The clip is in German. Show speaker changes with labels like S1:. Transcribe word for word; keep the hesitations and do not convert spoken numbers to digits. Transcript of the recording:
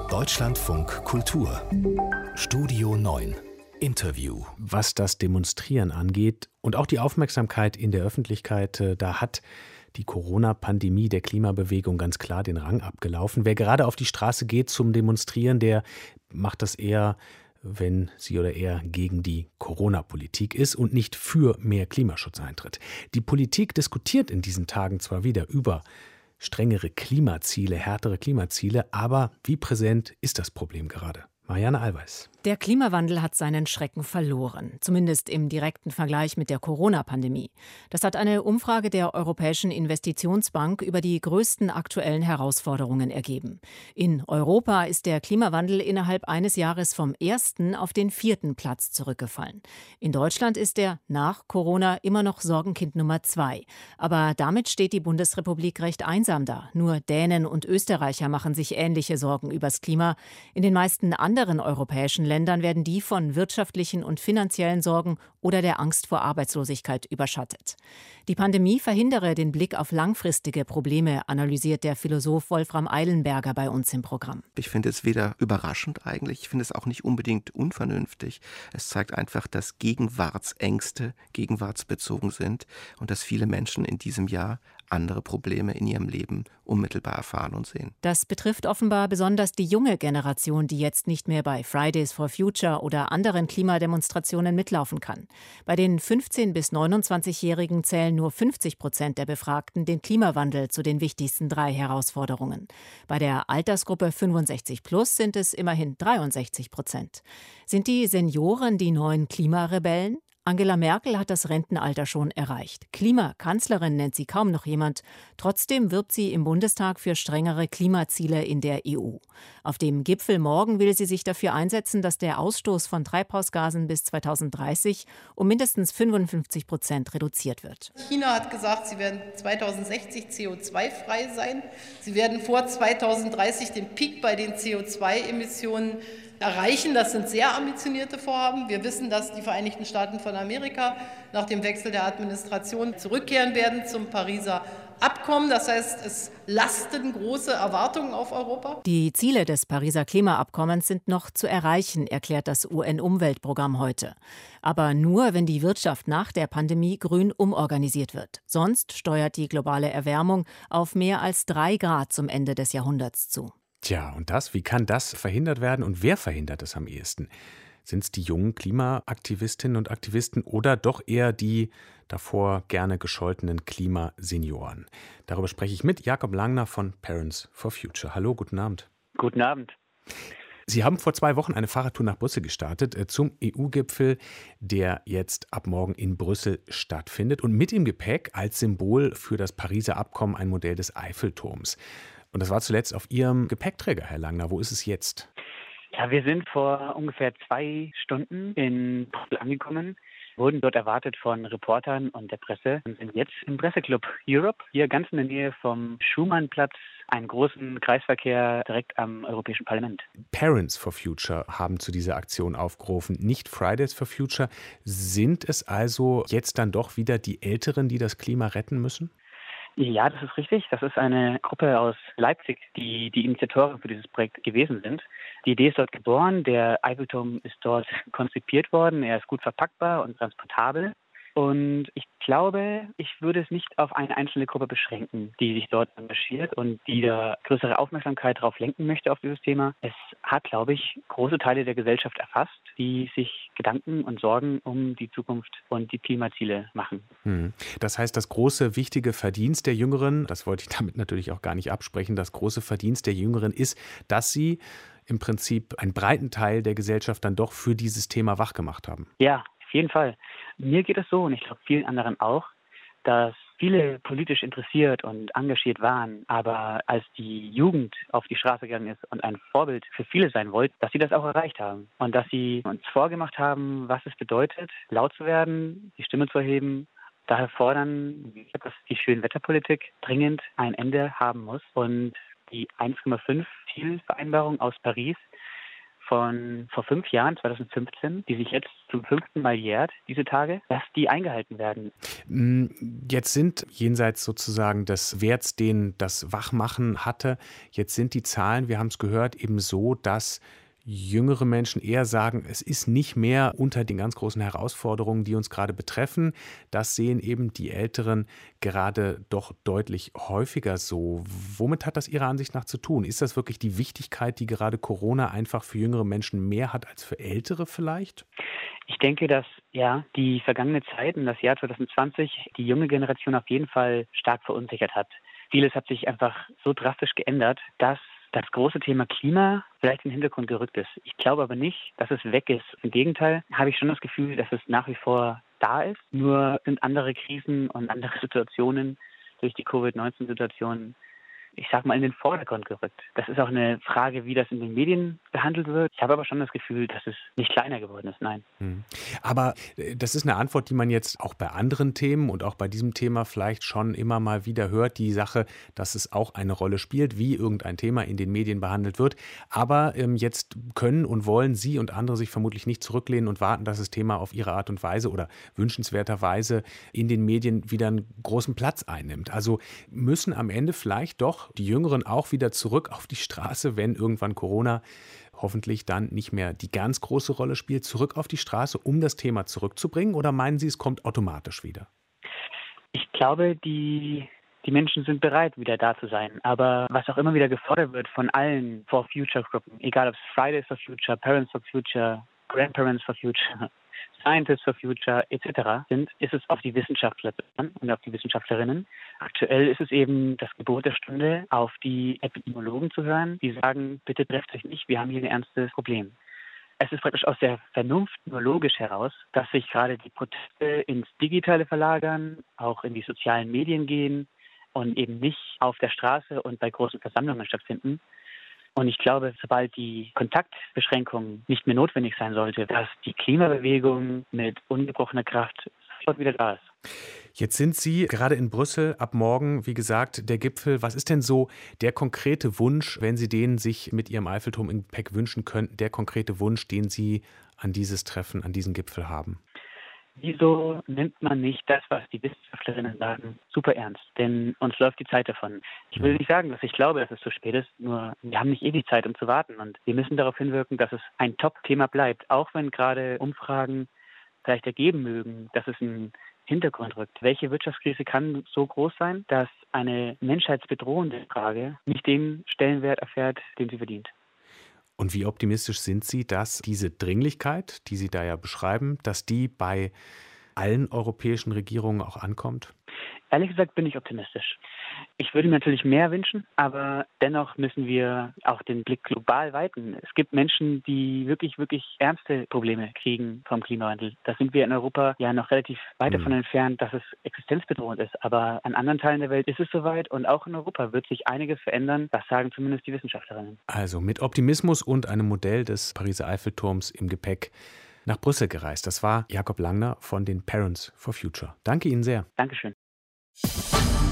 S1: Deutschlandfunk Kultur Studio neun Interview.
S2: Was das Demonstrieren angeht und auch die Aufmerksamkeit in der Öffentlichkeit, äh, da hat die Corona-Pandemie der Klimabewegung ganz klar den Rang abgelaufen. Wer gerade auf die Straße geht zum Demonstrieren, der macht das eher, wenn sie oder er gegen die Corona-Politik ist und nicht für mehr Klimaschutz eintritt. Die Politik diskutiert in diesen Tagen zwar wieder über strengere Klimaziele, härtere Klimaziele, aber wie präsent ist das Problem gerade? Marianne Allweis.
S3: Der Klimawandel hat seinen Schrecken verloren, zumindest im direkten Vergleich mit der Corona-Pandemie. Das hat eine Umfrage der Europäischen Investitionsbank über die größten aktuellen Herausforderungen ergeben. In Europa ist der Klimawandel innerhalb eines Jahres vom ersten auf den vierten Platz zurückgefallen. In Deutschland ist er nach Corona immer noch Sorgenkind Nummer zwei. Aber damit steht die Bundesrepublik recht einsam da. Nur Dänen und Österreicher machen sich ähnliche Sorgen übers Klima. In den meisten anderen europäischen Ländern Ländern werden die von wirtschaftlichen und finanziellen Sorgen oder der Angst vor Arbeitslosigkeit überschattet. Die Pandemie verhindere den Blick auf langfristige Probleme, analysiert der Philosoph Wolfram Eilenberger bei uns im Programm.
S4: Ich finde es weder überraschend eigentlich, ich finde es auch nicht unbedingt unvernünftig. Es zeigt einfach, dass Gegenwartsängste gegenwartsbezogen sind und dass viele Menschen in diesem Jahr andere Probleme in ihrem Leben unmittelbar erfahren und sehen.
S3: Das betrifft offenbar besonders die junge Generation, die jetzt nicht mehr bei Fridays for Future oder anderen Klimademonstrationen mitlaufen kann. Bei den fünfzehn- bis neunundzwanzigjährigen zählen nur fünfzig Prozent der Befragten den Klimawandel zu den wichtigsten drei Herausforderungen. Bei der Altersgruppe fünfundsechzig plus sind es immerhin dreiundsechzig Prozent. Sind die Senioren die neuen Klimarebellen? Angela Merkel hat das Rentenalter schon erreicht. Klimakanzlerin nennt sie kaum noch jemand. Trotzdem wirbt sie im Bundestag für strengere Klimaziele in der E U. Auf dem Gipfel morgen will sie sich dafür einsetzen, dass der Ausstoß von Treibhausgasen bis zweitausenddreißig um mindestens fünfundfünfzig Prozent reduziert wird.
S5: China hat gesagt, sie werden zweitausendsechzig C O zwei frei sein. Sie werden vor zweitausenddreißig den Peak bei den C O zwei Emissionen erreichen. Das sind sehr ambitionierte Vorhaben. Wir wissen, dass die Vereinigten Staaten von Amerika nach dem Wechsel der Administration zurückkehren werden zum Pariser Abkommen. Das heißt, es lasten große Erwartungen auf Europa.
S3: Die Ziele des Pariser Klimaabkommens sind noch zu erreichen, erklärt das U N-Umweltprogramm heute. Aber nur, wenn die Wirtschaft nach der Pandemie grün umorganisiert wird. Sonst steuert die globale Erwärmung auf mehr als drei Grad zum Ende des Jahrhunderts zu.
S2: Tja, und das, wie kann das verhindert werden und wer verhindert es am ehesten? Sind es die jungen Klimaaktivistinnen und Aktivisten oder doch eher die davor gerne gescholtenen Klimasenioren? Darüber spreche ich mit Jakob Langner von Parents for Future. Hallo, guten Abend.
S6: Guten Abend.
S2: Sie haben vor zwei Wochen eine Fahrradtour nach Brüssel gestartet, äh, zum E U-Gipfel, der jetzt ab morgen in Brüssel stattfindet. Und mit im Gepäck als Symbol für das Pariser Abkommen ein Modell des Eiffelturms. Und das war zuletzt auf Ihrem Gepäckträger, Herr Langner. Wo ist es jetzt?
S6: Ja, wir sind vor ungefähr zwei Stunden in Brüssel angekommen, wurden dort erwartet von Reportern und der Presse und sind jetzt im Presseclub Europe, hier ganz in der Nähe vom Schumannplatz, einen großen Kreisverkehr direkt am Europäischen Parlament.
S2: Parents for Future haben zu dieser Aktion aufgerufen, nicht Fridays for Future. Sind es also jetzt dann doch wieder die Älteren, die das Klima retten müssen?
S6: Ja, das ist richtig. Das ist eine Gruppe aus Leipzig, die die Initiatoren für dieses Projekt gewesen sind. Die Idee ist dort geboren. Der Eiffelturm ist dort konzipiert worden. Er ist gut verpackbar und transportabel. Und ich glaube, ich würde es nicht auf eine einzelne Gruppe beschränken, die sich dort engagiert und die da größere Aufmerksamkeit darauf lenken möchte auf dieses Thema. Es hat, glaube ich, große Teile der Gesellschaft erfasst, die sich Gedanken und Sorgen um die Zukunft und die Klimaziele machen.
S2: Das heißt, das große, wichtige Verdienst der Jüngeren, das wollte ich damit natürlich auch gar nicht absprechen, das große Verdienst der Jüngeren ist, dass sie im Prinzip einen breiten Teil der Gesellschaft dann doch für dieses Thema wachgemacht haben.
S6: Ja, auf jeden Fall. Mir geht es so, und ich glaube vielen anderen auch, dass viele politisch interessiert und engagiert waren, aber als die Jugend auf die Straße gegangen ist und ein Vorbild für viele sein wollte, dass sie das auch erreicht haben und dass sie uns vorgemacht haben, was es bedeutet, laut zu werden, die Stimme zu erheben. Daher fordern wir, dass die Schönwetterpolitik dringend ein Ende haben muss und die eins Komma fünf Zielvereinbarung aus Paris von vor fünf Jahren, zwanzig fünfzehn, die sich jetzt zum fünften Mal jährt, diese Tage, dass die eingehalten werden.
S2: Jetzt sind jenseits sozusagen des Werts, den das Wachmachen hatte, jetzt sind die Zahlen, wir haben es gehört, eben so, dass jüngere Menschen eher sagen, es ist nicht mehr unter den ganz großen Herausforderungen, die uns gerade betreffen. Das sehen eben die Älteren gerade doch deutlich häufiger so. Womit hat das Ihrer Ansicht nach zu tun? Ist das wirklich die Wichtigkeit, die gerade Corona einfach für jüngere Menschen mehr hat als für Ältere vielleicht?
S6: Ich denke, dass ja die vergangene Zeit und das Jahr zwanzig zwanzig die junge Generation auf jeden Fall stark verunsichert hat. Vieles hat sich einfach so drastisch geändert, dass das große Thema Klima vielleicht in den Hintergrund gerückt ist. Ich glaube aber nicht, dass es weg ist. Im Gegenteil habe ich schon das Gefühl, dass es nach wie vor da ist. Nur sind andere Krisen und andere Situationen durch die Covid neunzehn Situation, ich sag mal, in den Vordergrund gerückt. Das ist auch eine Frage, wie das in den Medien behandelt wird. Ich habe aber schon das Gefühl, dass es nicht kleiner geworden ist, nein.
S2: Aber das ist eine Antwort, die man jetzt auch bei anderen Themen und auch bei diesem Thema vielleicht schon immer mal wieder hört. Die Sache, dass es auch eine Rolle spielt, wie irgendein Thema in den Medien behandelt wird. Aber ähm, jetzt können und wollen Sie und andere sich vermutlich nicht zurücklehnen und warten, dass das Thema auf ihre Art und Weise oder wünschenswerterweise in den Medien wieder einen großen Platz einnimmt. Also müssen am Ende vielleicht doch die Jüngeren auch wieder zurück auf die Straße, wenn irgendwann Corona hoffentlich dann nicht mehr die ganz große Rolle spielt, zurück auf die Straße, um das Thema zurückzubringen? Oder meinen Sie, es kommt automatisch wieder?
S6: Ich glaube, die, die Menschen sind bereit, wieder da zu sein. Aber was auch immer wieder gefordert wird von allen For Future-Gruppen, egal ob es Fridays for Future, Parents for Future, Grandparents for Future, Scientists for Future et cetera sind, ist es auf die Wissenschaftler und auf die Wissenschaftlerinnen. Aktuell ist es eben das Gebot der Stunde, auf die Epidemiologen zu hören, die sagen, bitte trefft euch nicht, wir haben hier ein ernstes Problem. Es ist praktisch aus der Vernunft nur logisch heraus, dass sich gerade die Proteste ins Digitale verlagern, auch in die sozialen Medien gehen und eben nicht auf der Straße und bei großen Versammlungen stattfinden. Und ich glaube, sobald die Kontaktbeschränkung nicht mehr notwendig sein sollte, dass die Klimabewegung mit ungebrochener Kraft sofort wieder da ist.
S2: Jetzt sind Sie gerade in Brüssel, ab morgen, wie gesagt, der Gipfel. Was ist denn so der konkrete Wunsch, wenn Sie den sich mit Ihrem Eiffelturm im Gepäck wünschen könnten, der konkrete Wunsch, den Sie an dieses Treffen, an diesen Gipfel haben?
S6: Wieso nimmt man nicht das, was die Wissenschaftlerinnen sagen, super ernst? Denn uns läuft die Zeit davon. Ich will nicht sagen, dass ich glaube, dass es zu spät ist, nur wir haben nicht ewig Zeit, um zu warten. Und wir müssen darauf hinwirken, dass es ein Top-Thema bleibt, auch wenn gerade Umfragen vielleicht ergeben mögen, dass es einen Hintergrund rückt. Welche Wirtschaftskrise kann so groß sein, dass eine menschheitsbedrohende Frage nicht den Stellenwert erfährt, den sie verdient?
S2: Und wie optimistisch sind Sie, dass diese Dringlichkeit, die Sie da ja beschreiben, dass die bei allen europäischen Regierungen auch ankommt?
S6: Ehrlich gesagt bin ich optimistisch. Ich würde mir natürlich mehr wünschen, aber dennoch müssen wir auch den Blick global weiten. Es gibt Menschen, die wirklich, wirklich ernste Probleme kriegen vom Klimawandel. Da sind wir in Europa ja noch relativ weit davon mhm. entfernt, dass es existenzbedrohend ist. Aber an anderen Teilen der Welt ist es soweit und auch in Europa wird sich einiges verändern. Das sagen zumindest die Wissenschaftlerinnen.
S2: Also mit Optimismus und einem Modell des Pariser Eiffelturms im Gepäck nach Brüssel gereist. Das war Jakob Langner von den Parents for Future. Danke Ihnen sehr.
S6: Dankeschön.